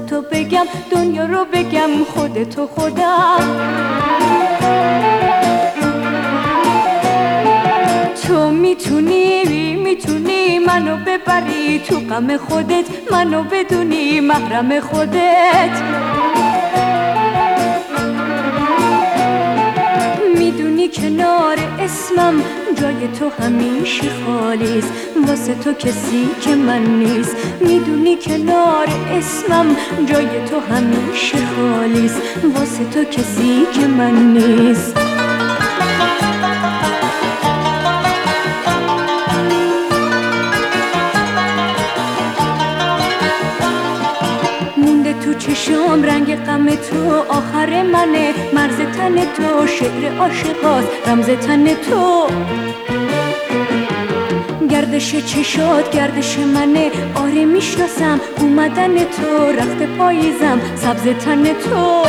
خودتو بگم دنیا رو بگم خودتو خودم. تو میتونی منو ببری تو غم خودت، منو بدونی محرم خودت. میدونی کنار اسمم جای تو همیشه خالیست، واسه تو کسی که من نیست. میدونی کنار اسمم جای تو همیشه خالیست، واسه تو کسی که من نیست. مونده تو چشم رنگ غم تو، آخر منه مرز تن تو، شعر عاشقاست رمز تن تو. گردش چشات گردش منه، آره میشناسم اومدن تو، رخت پاییزم سبز تن تو.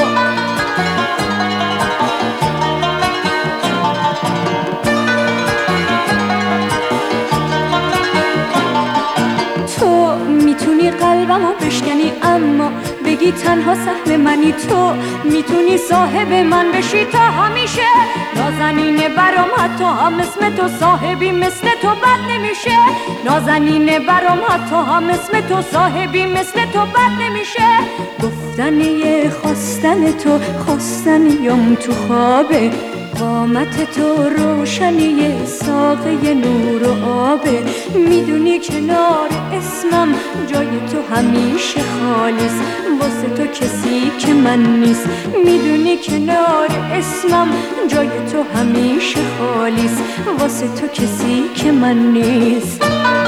تو میتونی قلبمو بشکنی اما بگی تنها سهم منی. تو میتونی صاحب من بشی تا همیشه، نازنینه برام حتی هم اسم تو، صاحبی مثل تو بد نمیشه. نازنینه برام حتی هم اسم تو، صاحبی مثل تو بد نمیشه. گفتنی خواستن تو خواستنیم تو خوابه، قامت تو روشنی ساقه نور و آبه. میدونی کنار اسمم جای تو همیشه خالیست، واسه تو کسی که من نیست. میدونی کنار اسمم جای تو همیشه خالیست، واسه تو کسی که من نیست.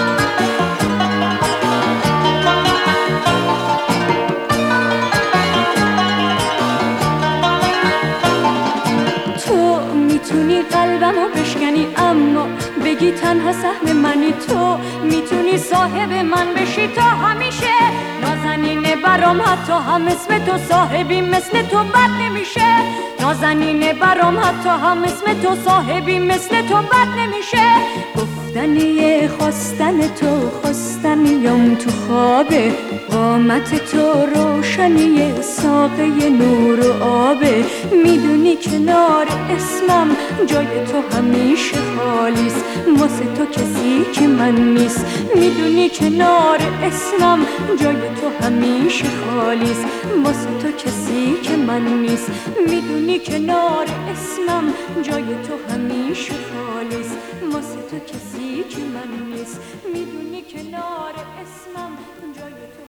میتونی قلبمو بشکنی اما بگی تنها سهم منی. تو میتونی صاحب من بشی تا همیشه، نازنینه برام حتی هم اسم تو، صاحبی مثل تو بد نمیشه. نازنینه برام حتی هم اسم تو، صاحبی مثل تو بد نمیشه. گفتنی خواستن تو خواستنیم تو خوابه، قامت تو روشنی ساقه نور و آبه. میدونی کنار اسمم جای تو همیشه خالیست، واسه تو کسی که من نیست. میدونی کنار اسمم جای تو همیشه خالیست، واسه تو کسی که من نیست. میدونی کنار اسمم جای تو همیشه خالیست، واسه تو کسی که من نیست. میدونی کنار اسمم جای تو